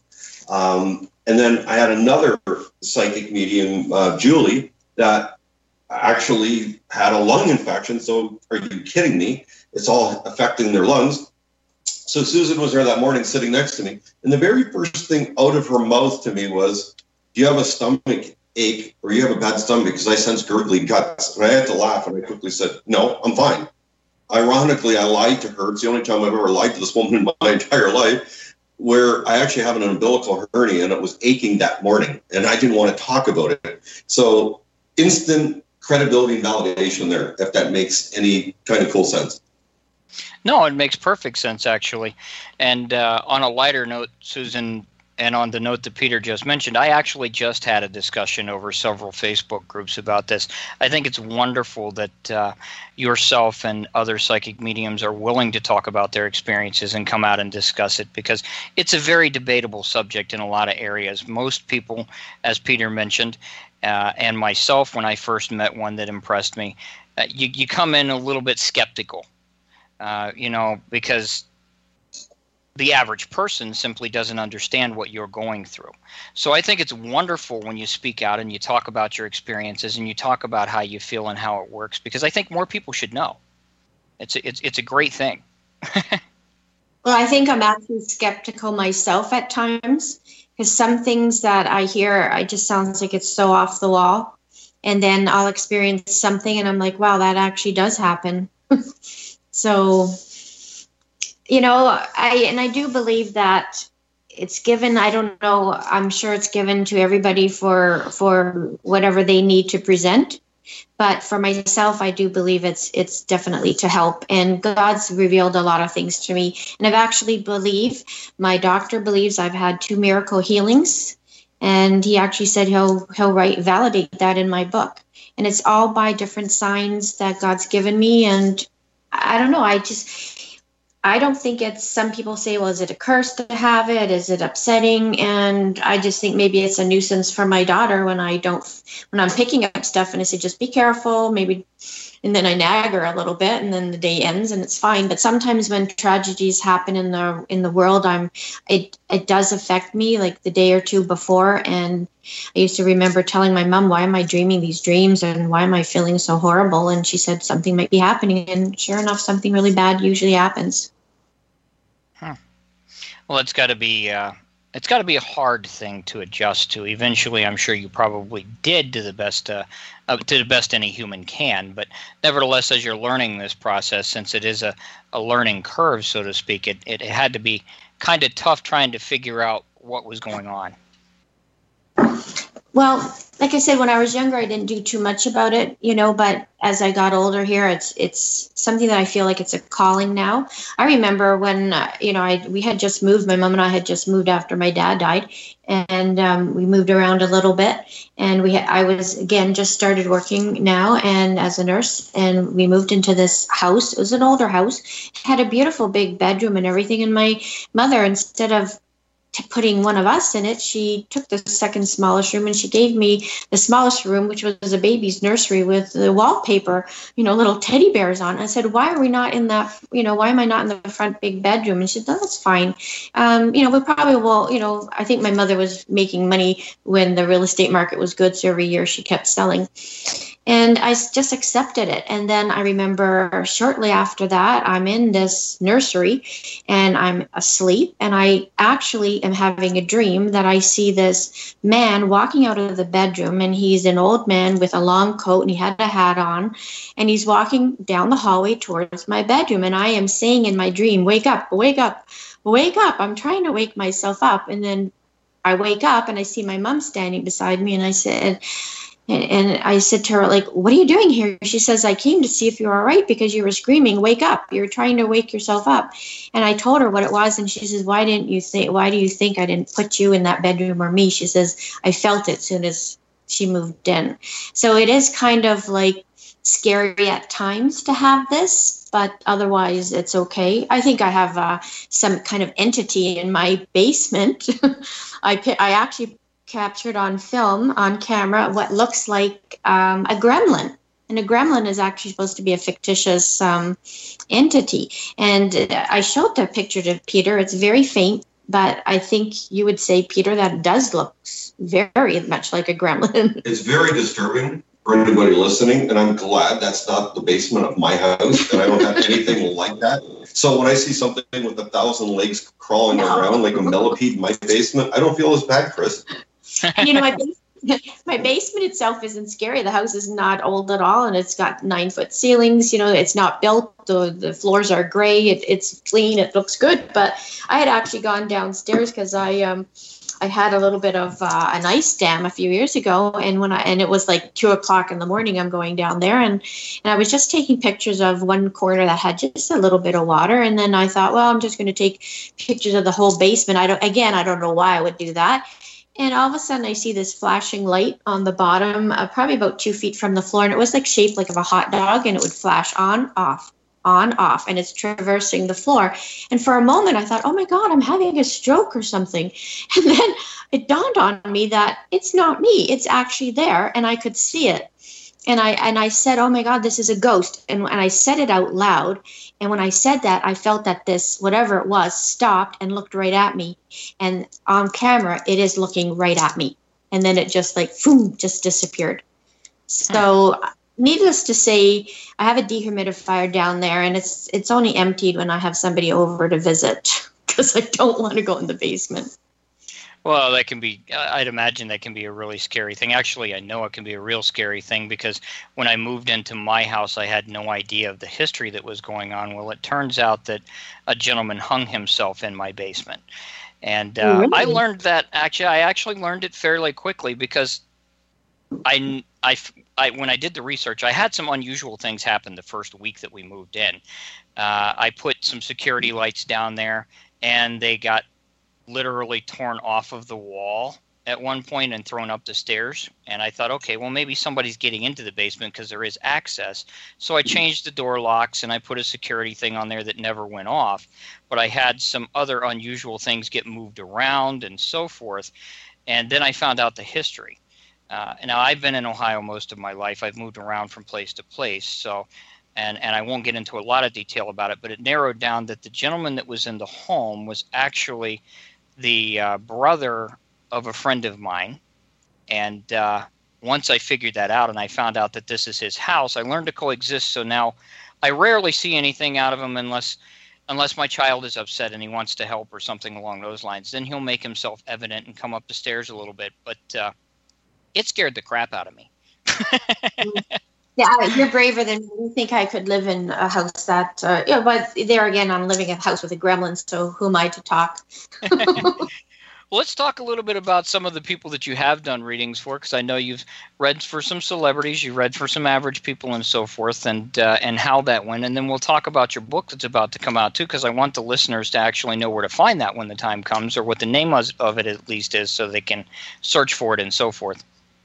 Um, and then I had another psychic medium, uh, Julie, that actually had a lung infection. So are you kidding me? It's all affecting their lungs. So Susan was there that morning sitting next to me. And the very first thing out of her mouth to me was, do you have a stomach ache or you have a bad stomach? Because I sensed gurgling guts. And I had to laugh, and I quickly said, no, I'm fine. Ironically, I lied to her. It's the only time I've ever lied to this woman in my entire life, where I actually have an umbilical hernia and it was aching that morning and I didn't want to talk about it. So instant credibility and validation there, if that makes any kind of cool sense. No, it makes perfect sense, actually. And uh, on a lighter note, Susan, and on the note that Peter just mentioned, I actually just had a discussion over several Facebook groups about this. I think it's wonderful that uh, yourself and other psychic mediums are willing to talk about their experiences and come out and discuss it, because it's a very debatable subject in a lot of areas. Most people, as Peter mentioned, uh, and myself, when I first met one that impressed me, uh, you, you come in a little bit skeptical, uh, you know, because the average person simply doesn't understand what you're going through. So I think it's wonderful when you speak out and you talk about your experiences and you talk about how you feel and how it works, because I think more people should know. It's a, it's it's a great thing. Well, I think I'm actually skeptical myself at times, because some things that I hear, it just sounds like it's so off the wall. And then I'll experience something and I'm like, wow, that actually does happen. So, you know, I and I do believe that it's given. I don't know. I'm sure it's given to everybody for for whatever they need to present. But for myself, I do believe it's it's definitely to help. And God's revealed a lot of things to me. And I've actually believe, my doctor believes I've had two miracle healings. And he actually said he'll he'll write validate that in my book. And it's all by different signs that God's given me. And I don't know. I just. I don't think it's, some people say, well, is it a curse to have it? Is it upsetting? And I just think maybe it's a nuisance for my daughter when I don't, when I'm picking up stuff and I say, just be careful, maybe. And then I nag her a little bit, and then the day ends and it's fine. But sometimes when tragedies happen in the in the world, I'm it it does affect me, like the day or two before. And I used to remember telling my mom, why am I dreaming these dreams and why am I feeling so horrible? And she said something might be happening. And sure enough, something really bad usually happens. Huh. Well, it's got to be uh, it's got to be a hard thing to adjust to. Eventually, I'm sure you probably did to the best uh, uh, to the best any human can. But nevertheless, as you're learning this process, since it is a, a learning curve, so to speak, it, it had to be kind of tough trying to figure out what was going on. Well, like I said, when I was younger, I didn't do too much about it, you know, but as I got older here, it's it's something that I feel like it's a calling now. I remember when, uh, you know, I we had just moved, my mom and I had just moved after my dad died, and um, we moved around a little bit, and we had, I was, again, just started working now and as a nurse, and we moved into this house. It was an older house. It had a beautiful big bedroom and everything, and my mother, instead of putting one of us in it, she took the second smallest room and she gave me the smallest room, which was a baby's nursery with the wallpaper, you know, little teddy bears on. I said, why are we not in that, you know, why am I not in the front big bedroom? And she said, no, that's fine. Um, you know, we probably will, you know, I think my mother was making money when the real estate market was good. So every year she kept selling. And I just accepted it. And then I remember shortly after that, I'm in this nursery and I'm asleep. And I actually am having a dream that I see this man walking out of the bedroom. And he's an old man with a long coat and he had a hat on. And he's walking down the hallway towards my bedroom. And I am saying in my dream, wake up, wake up, wake up. I'm trying to wake myself up. And then I wake up and I see my mom standing beside me. And I said, And, and I said to her, like, what are you doing here? She says, I came to see if you're all right because you were screaming, wake up. You're trying to wake yourself up. And I told her what it was. And she says, why didn't you think, why do you think I didn't put you in that bedroom or me? She says, I felt it as soon as she moved in. So it is kind of like scary at times to have this, but otherwise it's okay. I think I have uh, some kind of entity in my basement. I, I actually captured on film, on camera, what looks like um, a gremlin. And a gremlin is actually supposed to be a fictitious um, entity. And I showed the picture to Peter. It's very faint, but I think you would say, Peter, that does look very much like a gremlin. It's very disturbing for anybody listening, and I'm glad that's not the basement of my house, and I don't have anything like that. So when I see something with a thousand legs crawling no. around like a millipede in my basement, I don't feel as bad, Chris. And, you know, my basement, my basement itself isn't scary. The house is not old at all, and it's got nine foot ceilings. You know, it's not built. The, the floors are gray. It, it's clean. It looks good. But I had actually gone downstairs because I um I had a little bit of uh, an ice dam a few years ago, and when I and it was like two o'clock in the morning. I'm going down there, and and I was just taking pictures of one corner that had just a little bit of water, and then I thought, well, I'm just going to take pictures of the whole basement. I don't. Again, I don't know why I would do that. And all of a sudden, I see this flashing light on the bottom, uh, probably about two feet from the floor. And it was like shaped like of a hot dog, and it would flash on, off, on, off. And it's traversing the floor. And for a moment, I thought, oh, my God, I'm having a stroke or something. And then it dawned on me that it's not me. It's actually there, and I could see it. And I and I said, oh, my God, this is a ghost. And, and I said it out loud. And when I said that, I felt that this, whatever it was, stopped and looked right at me. And on camera, it is looking right at me. And then it just like, boom, just disappeared. So needless to say, I have a dehumidifier down there, and it's it's only emptied when I have somebody over to visit because I don't want to go in the basement. Well, that can be, I'd imagine that can be a really scary thing. Actually, I know it can be a real scary thing because when I moved into my house, I had no idea of the history that was going on. Well, it turns out that a gentleman hung himself in my basement. And uh, really? I learned that, actually, I actually learned it fairly quickly because I, I, I, when I did the research, I had some unusual things happen the first week that we moved in. Uh, I put some security lights down there, and they got literally torn off of the wall at one point and thrown up the stairs. And I thought, okay, well, maybe somebody's getting into the basement because there is access. So I changed the door locks and I put a security thing on there that never went off. But I had some other unusual things get moved around and so forth. And then I found out the history. Uh, now, I've been in Ohio most of my life. I've moved around from place to place. So, and, and I won't get into a lot of detail about it, but it narrowed down that the gentleman that was in the home was actually the uh, brother of a friend of mine. And uh, once I figured that out and I found out that this is his house, I learned to coexist. So now I rarely see anything out of him unless unless my child is upset and he wants to help or something along those lines. Then he'll make himself evident and come up the stairs a little bit. But uh, it scared the crap out of me. Yeah, you're braver than me. You think I could live in a house that, uh, yeah, but there again, I'm living in a house with a gremlin, so who am I to talk? Well, let's talk a little bit about some of the people that you have done readings for, because I know you've read for some celebrities, you've read for some average people and so forth, and uh, and how that went. And then we'll talk about your book that's about to come out, too, because I want the listeners to actually know where to find that when the time comes, or what the name of it at least is, so they can search for it and so forth.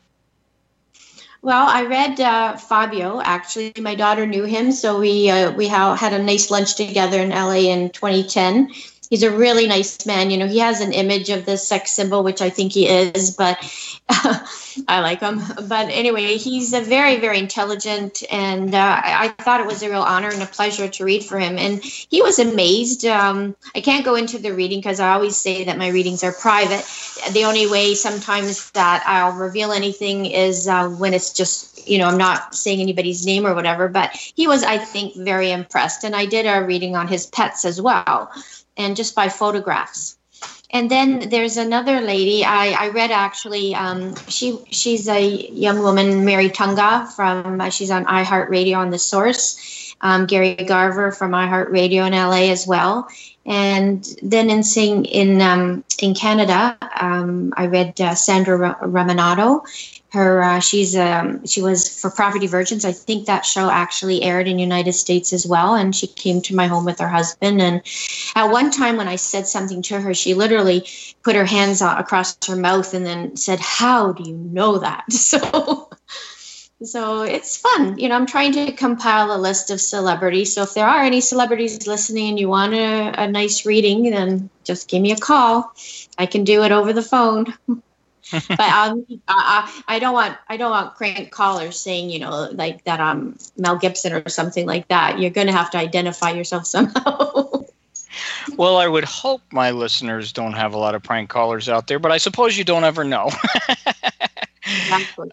Well, I read uh, Fabio. Actually, my daughter knew him, so we uh, we ha- had a nice lunch together in L A in twenty ten. He's a really nice man. You know, he has an image of the sex symbol, which I think he is, but uh, I like him. But anyway, he's a very, very intelligent, and uh, I, I thought it was a real honor and a pleasure to read for him. And he was amazed. Um, I can't go into the reading because I always say that my readings are private. The only way sometimes that I'll reveal anything is uh, when it's just, you know, I'm not saying anybody's name or whatever. But he was, I think, very impressed. And I did a reading on his pets as well, and just by photographs. And then there's another lady I, I read actually. Um, she she's a young woman, Mary Tunga from uh, she's on iHeartRadio on The Source. Um, Gary Garver from iHeartRadio in L A as well. And then in sing in um, in Canada, um, I read uh, Sandra Raminato. Her uh, she's um, she was for Property Virgins. I think that show actually aired in the United States as well. And she came to my home with her husband. And at one time when I said something to her, she literally put her hands across her mouth and then said, "How do you know that?" So. So it's fun. You know, I'm trying to compile a list of celebrities. So if there are any celebrities listening and you want a, a nice reading, then just give me a call. I can do it over the phone. But um, I, I don't want I don't want crank callers saying, you know, like that I'm Mel Gibson or something like that. You're going to have to identify yourself somehow. Well, I would hope my listeners don't have a lot of prank callers out there, but I suppose you don't ever know. Exactly.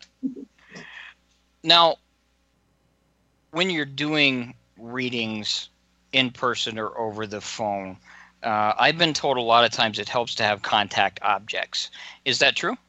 Now, when you're doing readings in person or over the phone, uh, I've been told a lot of times it helps to have contact objects. Is that true?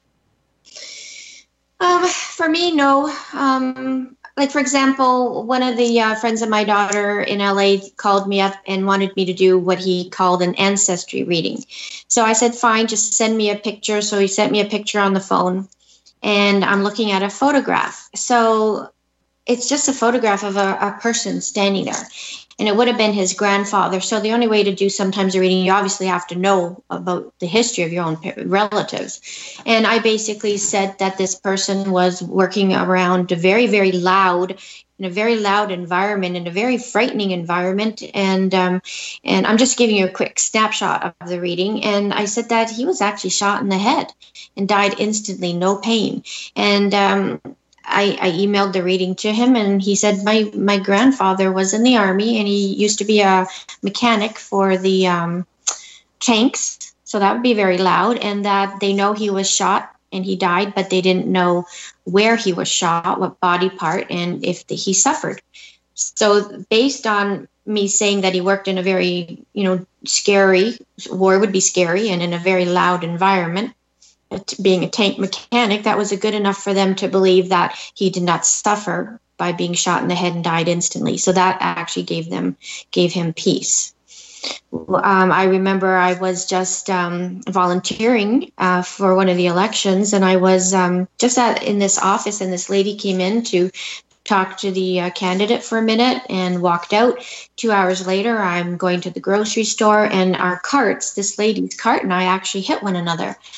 Um, for me, no. Um, like, for example, one of the uh, friends of my daughter in L A called me up and wanted me to do what he called an ancestry reading. So I said, fine, just send me a picture. So he sent me a picture on the phone. And I'm looking at a photograph. So it's just a photograph of a, a person standing there. And it would have been his grandfather. So the only way to do sometimes a reading, you obviously have to know about the history of your own relatives. And I basically said that this person was working around a very, very loud, in a very loud environment, in a very frightening environment. And um, and I'm just giving you a quick snapshot of the reading. And I said that he was actually shot in the head and died instantly, no pain. And um, I, I emailed the reading to him, and he said my, my grandfather was in the Army, and he used to be a mechanic for the um, tanks. So that would be very loud, and that they know he was shot and he died, but they didn't know where he was shot, what body part, and if the, he suffered. So based on me saying that he worked in a very, you know, scary, war would be scary, and in a very loud environment, being a tank mechanic, that was good enough for them to believe that he did not suffer by being shot in the head and died instantly. So that actually gave them, gave him peace. Um, I remember I was just um, volunteering uh, for one of the elections, and I was um, just at, in this office, and this lady came in to talk to the uh, candidate for a minute and walked out. Two hours later, I'm going to the grocery store, and our carts, this lady's cart and I actually hit one another.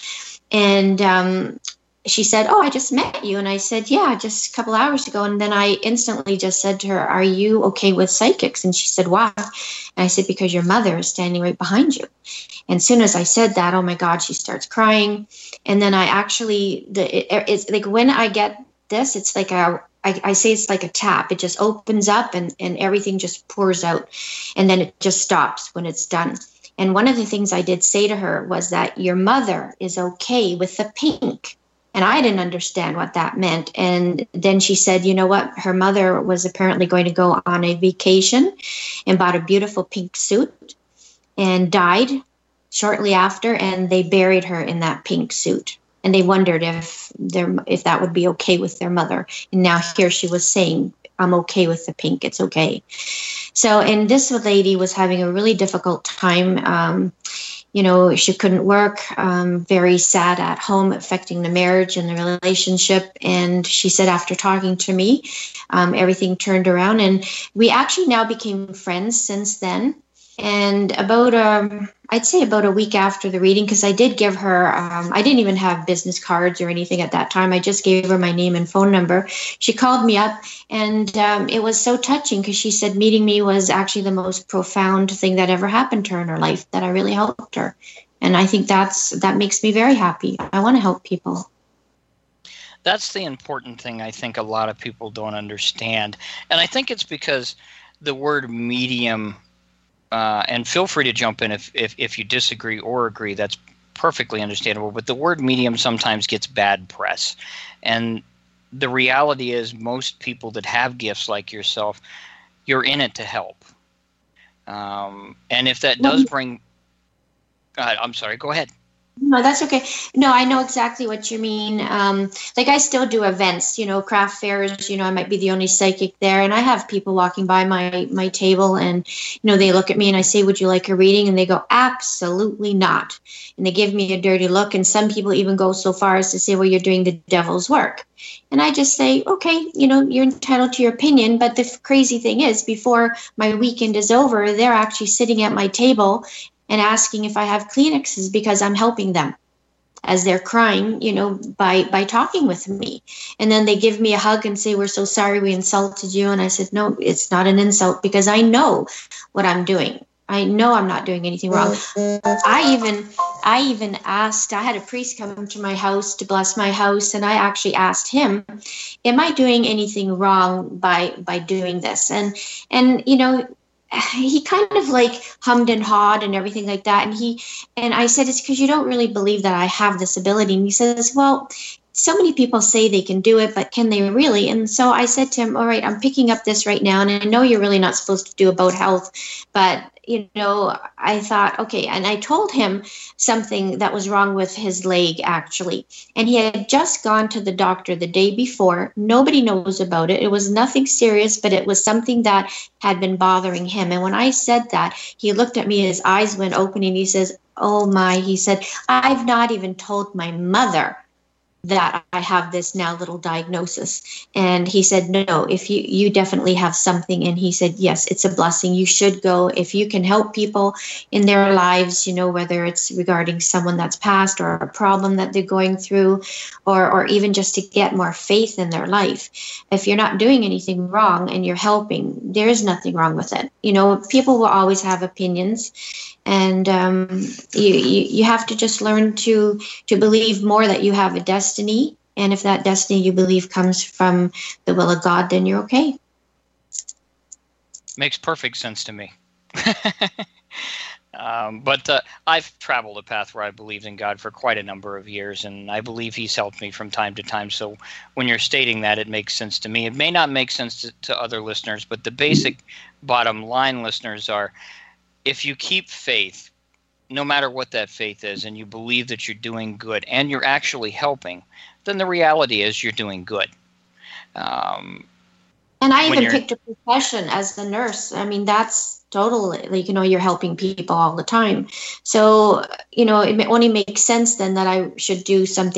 And um, she said, oh, I just met you. And I said, yeah, just a couple hours ago. And then I instantly just said to her, are you okay with psychics? And she said, why? And I said, because your mother is standing right behind you. And as soon as I said that, oh my God, she starts crying. And then I actually, the it, it's like when I get this, it's like a, I, I say it's like a tap. It just opens up and, and everything just pours out. And then it just stops when it's done. And one of the things I did say to her was that your mother is okay with the pink. And I didn't understand what that meant. And then she said, you know what? Her mother was apparently going to go on a vacation and bought a beautiful pink suit and died shortly after. And they buried her in that pink suit. And they wondered if their, if that would be okay with their mother. And now here she was saying, I'm okay with the pink. It's okay. So, and this lady was having a really difficult time. Um, You know, she couldn't work, um, very sad at home, affecting the marriage and the relationship. And she said after talking to me, um, everything turned around. And we actually now became friends since then. And about, um, I'd say about a week after the reading, because I did give her, um, I didn't even have business cards or anything at that time. I just gave her my name and phone number. She called me up, and um, it was so touching because she said meeting me was actually the most profound thing that ever happened to her in her life, that I really helped her. And I think that's that makes me very happy. I want to help people. That's the important thing I think a lot of people don't understand. And I think it's because the word medium, Uh, and feel free to jump in if, if, if you disagree or agree. That's perfectly understandable. But the word medium sometimes gets bad press. And the reality is most people that have gifts like yourself, you're in it to help. Um, and if that does bring uh, – I'm sorry, go ahead. No, that's okay. No, I know exactly what you mean. Um, like I still do events, you know, craft fairs, you know, I might be the only psychic there. And I have people walking by my, my table and, you know, they look at me and I say, would you like a reading? And they go, absolutely not. And they give me a dirty look. And some people even go so far as to say, well, you're doing the devil's work. And I just say, okay, you know, you're entitled to your opinion. But the f- crazy thing is, before my weekend is over, they're actually sitting at my table and asking if I have Kleenexes because I'm helping them as they're crying, you know, by, by talking with me. And then they give me a hug and say, we're so sorry we insulted you. And I said, no, it's not an insult because I know what I'm doing. I know I'm not doing anything wrong. I even, I even asked, I had a priest come to my house to bless my house. And I actually asked him, am I doing anything wrong by, by doing this? And, and, you know, he kind of like hummed and hawed and everything like that. And he, and I said, it's because you don't really believe that I have this ability. And he says, well, so many people say they can do it, but can they really? And so I said to him, all right, I'm picking up this right now. And I know you're really not supposed to do about health, but you know, I thought, okay. And I told him something that was wrong with his leg, actually. And he had just gone to the doctor the day before. Nobody knows about it. It was nothing serious, but it was something that had been bothering him. And when I said that, he looked at me, his eyes went open, and he says, oh my, he said, I've not even told my mother that I have this now little diagnosis. And he said, no, if you, you definitely have something. And he said, yes, it's a blessing. You should go. If you can help people in their lives, you know, whether it's regarding someone that's passed or a problem that they're going through, or, or even just to get more faith in their life. If you're not doing anything wrong and you're helping, there is nothing wrong with it. You know, people will always have opinions. And um, you, you you have to just learn to to believe more that you have a destiny. And if that destiny you believe comes from the will of God, then you're okay. Makes perfect sense to me. um, but uh, I've traveled a path where I believed in God for quite a number of years, and I believe He's helped me from time to time. So when you're stating that, it makes sense to me. It may not make sense to, to other listeners, but the basic bottom line, listeners, are if you keep faith, no matter what that faith is, and you believe that you're doing good and you're actually helping, then the reality is you're doing good. Um, and I even picked a profession as the nurse. I mean, that's totally, like, you know, you're helping people all the time. So, you know, it only makes sense then that I should do something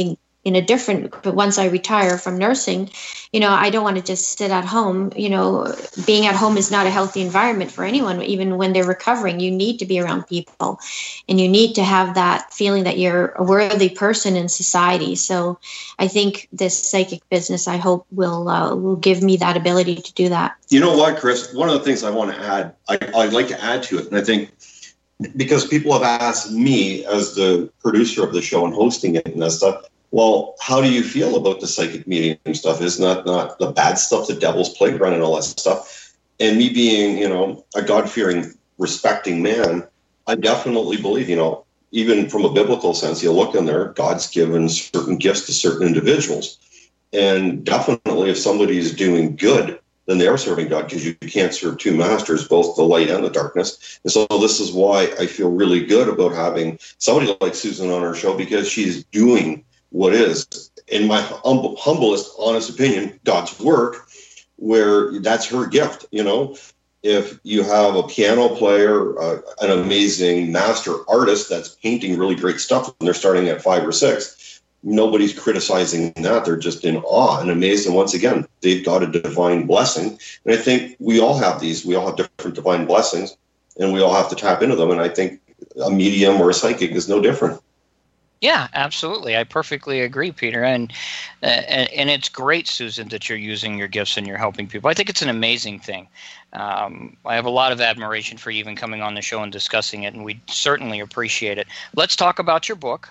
in a different, but once I retire from nursing, you know, I don't want to just sit at home. You know, being at home is not a healthy environment for anyone, even when they're recovering. You need to be around people, and you need to have that feeling that you're a worthy person in society. So I think this psychic business, I hope, will uh, will give me that ability to do that. You know what, Chris? One of the things I want to add, I, I'd like to add to it, and I think because people have asked me as the producer of the show and hosting it and that stuff, well, how do you feel about the psychic medium stuff? Isn't that not the bad stuff, the devil's playground and all that stuff? And me being, you know, a God-fearing, respecting man, I definitely believe, you know, even from a biblical sense, you look in there, God's given certain gifts to certain individuals. And definitely if somebody is doing good, then they are serving God, because you can't serve two masters, both the light and the darkness. And so this is why I feel really good about having somebody like Susan on our show, because she's doing what is, in my hum- humblest, honest opinion, God's work, where that's her gift. You know, if you have a piano player, uh, an amazing master artist that's painting really great stuff, and they're starting at five or six, nobody's criticizing that. They're just in awe and amazed. And once again, they've got a divine blessing. And I think we all have these. We all have different divine blessings, and we all have to tap into them. And I think a medium or a psychic is no different. Yeah, absolutely. I perfectly agree, Peter. And, uh, and and it's great, Susan, that you're using your gifts and you're helping people. I think it's an amazing thing. Um, I have a lot of admiration for you even coming on the show and discussing it, and we certainly appreciate it. Let's talk about your book,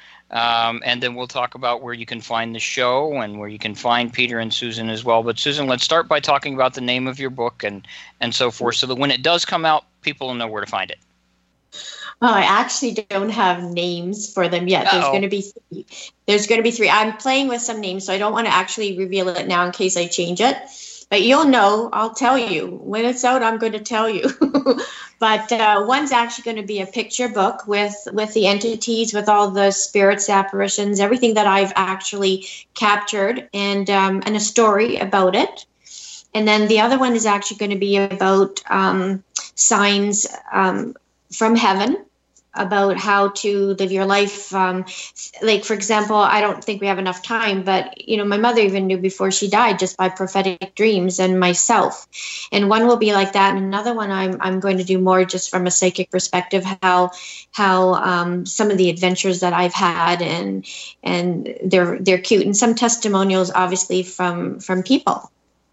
um, and then we'll talk about where you can find the show and where you can find Peter and Susan as well. But Susan, let's start by talking about the name of your book and, and so forth, so that when it does come out, people will know where to find it. Well, I actually don't have names for them yet. Uh-oh. There's going to be three. There's going to be three. I'm playing with some names, so I don't want to actually reveal it now in case I change it. But you'll know. I'll tell you. When it's out, I'm going to tell you. But uh, one's actually going to be a picture book with, with the entities, with all the spirits, apparitions, everything that I've actually captured, and um, and a story about it. And then the other one is actually going to be about um, signs um, from heaven, about how to live your life. Um, like, for example, I don't think we have enough time, but, you know, my mother even knew before she died just by prophetic dreams, and myself. And one will be like that. And another one I'm I'm going to do more just from a psychic perspective, how how um, some of the adventures that I've had, and and they're they're cute. And some testimonials, obviously, from from people.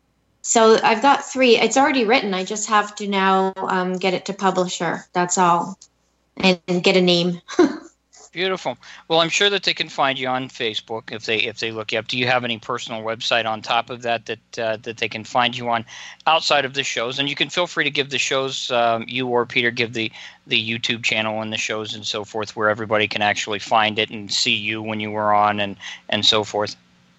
So I've got three. It's already written. I just have to now um, get it to publisher. That's all. And, and get a name. Beautiful. Well, I'm sure that they can find you on Facebook if they if they look you up. Do you have any personal website on top of that that uh, that they can find you on outside of the shows? And you can feel free to give the shows, um, you or Peter, give the, the YouTube channel and the shows and so forth, where everybody can actually find it and see you when you were on and, and so forth.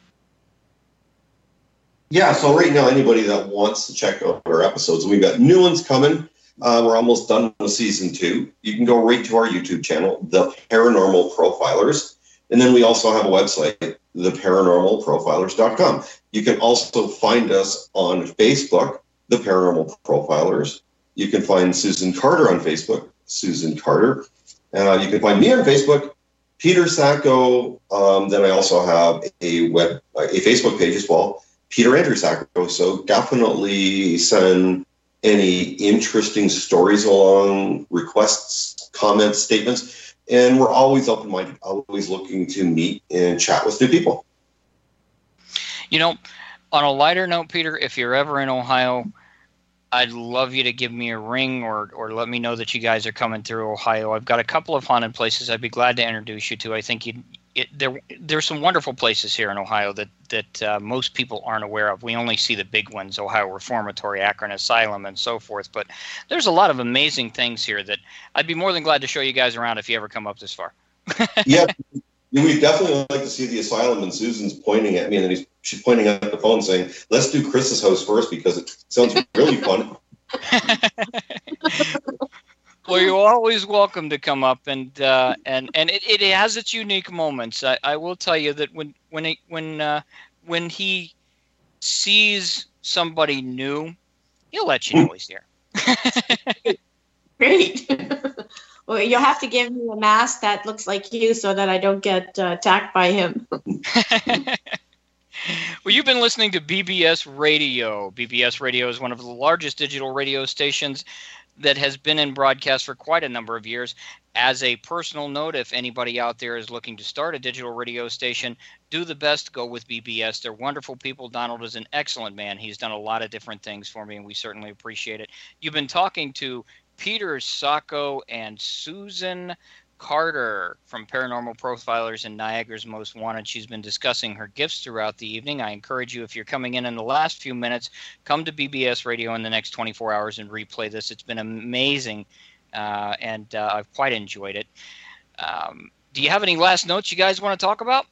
Yeah, so right now, anybody that wants to check out our episodes, we've got new ones coming. Uh, we're almost done with season two. You can go right to our YouTube channel, The Paranormal Profilers. And then we also have a website, the paranormal profilers dot com. You can also find us on Facebook, The Paranormal Profilers. You can find Susan Carter on Facebook, Susan Carter. Uh, you can find me on Facebook, Peter Sacco. Um, then I also have a web, a Facebook page as well, Peter Andrew Sacco. So definitely send any interesting stories along, requests, comments, statements. And we're always open-minded, always looking to meet and chat with new people. You know, on a lighter note, Peter, if you're ever in Ohio, I'd love you to give me a ring or or let me know that you guys are coming through Ohio. I've got a couple of haunted places I'd be glad to introduce you to. I think you'd It, there, there's some wonderful places here in Ohio that that uh, most people aren't aware of. We only see the big ones, Ohio Reformatory, Akron Asylum, and so forth. But there's a lot of amazing things here that I'd be more than glad to show you guys around if you ever come up this far. Yeah, we definitely like to see the asylum, and Susan's pointing at me, and then he's, she's pointing at the phone saying, let's do Chris's house first because it sounds really fun. Well, you're always welcome to come up, and uh, and and it, it has its unique moments. I, I will tell you that when when he, when uh, when he sees somebody new, he'll let you know he's here. Great. Well, you'll have to give me a mask that looks like you so that I don't get uh, attacked by him. Well, you've been listening to B B S Radio. B B S Radio is one of the largest digital radio stations that has been in broadcast for quite a number of years. As a personal note, if anybody out there is looking to start a digital radio station, do the best, go with B B S. They're wonderful people. Donald is an excellent man. He's done a lot of different things for me, and we certainly appreciate it. You've been talking to Peter Sacco and Susan Carter from Paranormal Profilers and Niagara's Most Wanted. She's been discussing her gifts throughout the evening. I encourage you, if you're coming in in the last few minutes, come to B B S Radio in the next twenty-four hours and replay this. It's been amazing, uh, and uh, I've quite enjoyed it. Um, do you have any last notes you guys want to talk about?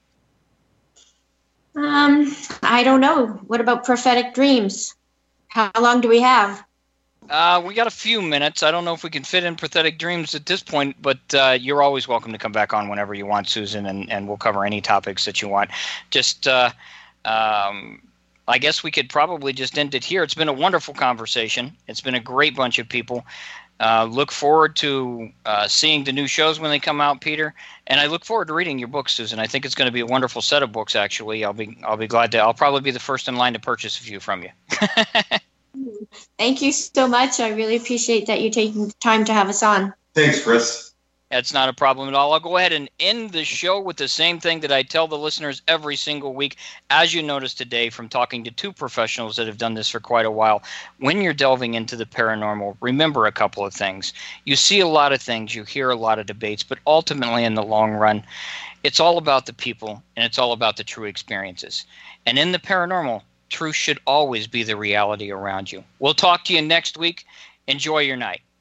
Um, I don't know. What about prophetic dreams? How long do we have? Uh, we got a few minutes. I don't know if we can fit in prophetic dreams at this point, but uh, you're always welcome to come back on whenever you want, Susan, and, and we'll cover any topics that you want. Just, uh, um, I guess we could probably just end it here. It's been a wonderful conversation. It's been a great bunch of people. Uh, look forward to uh, seeing the new shows when they come out, Peter, and I look forward to reading your books, Susan. I think it's going to be a wonderful set of books. Actually, I'll be I'll be glad to. I'll probably be the first in line to purchase a few from you. Thank you so much. I really appreciate that you taking the time to have us on. Thanks, Chris. That's not a problem at all. I'll go ahead and end the show with the same thing that I tell the listeners every single week. As you noticed today from talking to two professionals that have done this for quite a while, when you're delving into the paranormal, remember a couple of things. You see a lot of things, you hear a lot of debates, but ultimately in the long run, it's all about the people and it's all about the true experiences. And in the paranormal, truth should always be the reality around you. We'll talk to you next week. Enjoy your night.